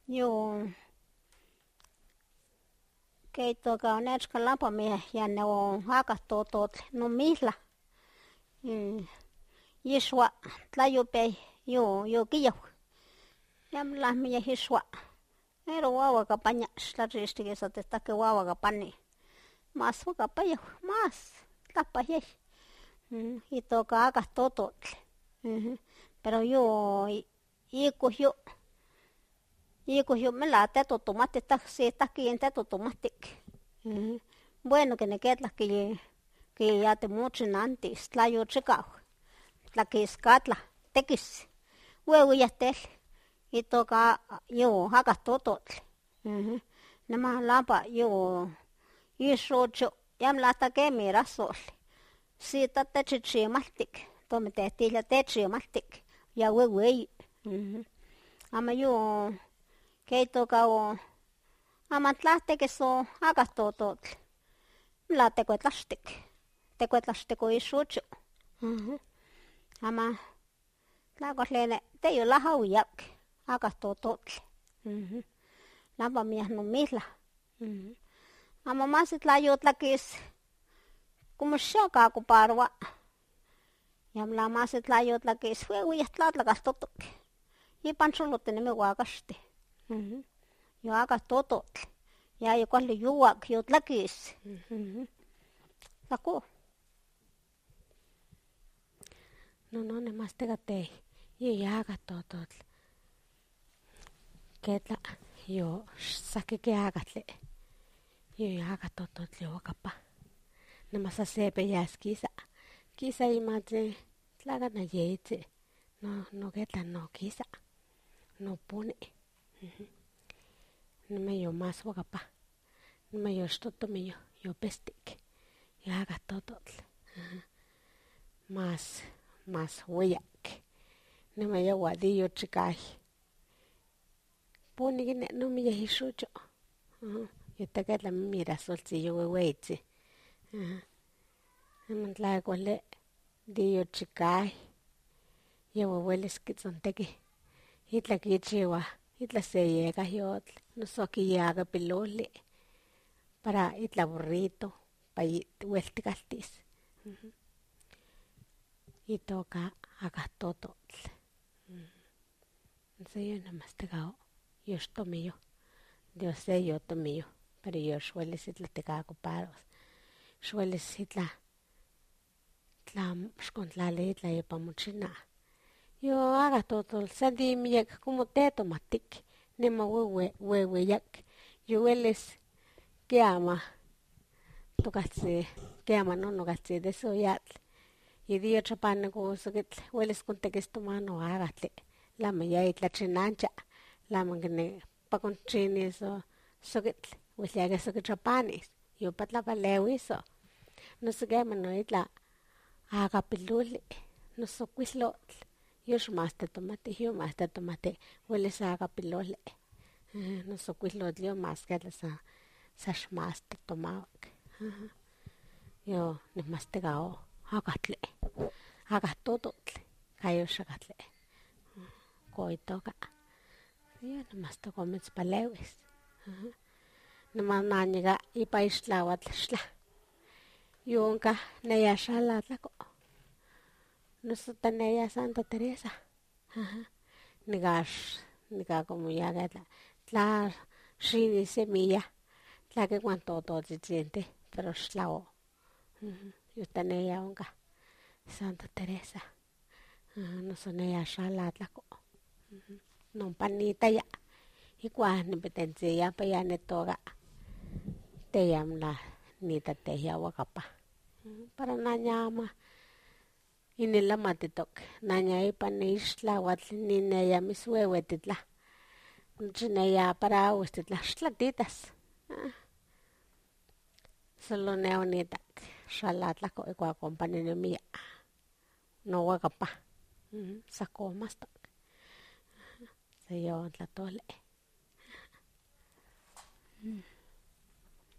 Yo keito ka nechka lapa me ya no haka totot no misla. Yishwa tlayope yo kiyo. Yam la mi yishwa. Pero wawa kapaña shlarishti que sa testa que wawa kapani. Mas wakapayo, mas tapayay. Y toka haka totot. Pero yo ikuyo me la teto tomate si está aquí en teto tomate. Bueno que ne queda que ya te mucho antes tlayo chicao. La que escatla, tequis. Huevo ya tel. Y toka yo haka totot. Nama lapa yo xocho yam lata que mira sol. Si ta te chichi maltik. Tome te tila te chichi maltik. Ya huevo. Ama yo que toka o amatlaste que so haka totot. La te cuetlastik. Te cuetlastik o xocho. Ama tlacotlene te yo la hauyak. Haka totot. Lapa mias no misla. Ama más tlayo tlakis. Como shaka ocuparwa. Yam la más tlayo tlakis. Huevo ya tlatlakas totok. Y pancholo teneme huakaste. Yo haka totot. Ya yo cual yuwak yo tlakis. Tlako. No, más tegate. Yo haka totot. Ketla yo sake que hagatle. Yo haga totot le wakapa. Namasa sepe yas kisa imate tlaga na yeite. No ketla no kisa. No pone. Nama yo más wakapa. Nama yo stotomi yo pestik. Yo haga totot. Más hueyak. Nama yo wadi yo chikay. Pone que no me yahishucho. Yo te queda mira solcillo huehueche. Amantla cuale dio chicay. Yo hueles que son tequi. Hitla que chiva. Hitla se llega yo. No so que yaga pilole. Para hitla burrito. Para huelte castis. Y toca haga todo. Entonces yo nada más te gao. Yo tomé yo. Dios sé yo tomé yo. Pero yo suele ser la teca ocupados. Suele ser la shkontlale la yepa muchina. Yo haga todo el sandi mi yak como te tomatic. Nema huewe yak. Yo hueles que ama. Tocase que ama no gase de soyat. Y dio chapane go so que hueles con te que esto mano hágate. La me ya la chinancha. La mangne pa con chinis so que huele so que chapanes. Yo patla paleo eso. No sé qué mano la haga pilule. No so quislo. Yo más te tomate. Huele sa haga pilule. No so quislo yo más que la sa más te tomao. Yo ni más te gao. Hagatle. Haga todo. Cayo shagatle. Coitoca. Yo nomás te comes palewes. Nomás naniga y país la watla. Yonka neya shala tlako. Nosotros neya Santa Teresa. Niga como ya gata. La shini semilla. La que cuanto todo siente. Pero shlao. Yo tenía onka. Santa Teresa. Nosotros neya shala tlako. No panita ya. Igual ni petense ya pa ya netoga. Te yam la nita te ya wakapa. Para nanyama. Inila matitok. Nanya ipa ni isla watli ni neya miswewetitla. Chineya para awestitla. Shlatitas. Solo neo nitak. Shalatla ko ikwa kompani ni miya. No wakapa. Sako mastok. Sayo tlatole.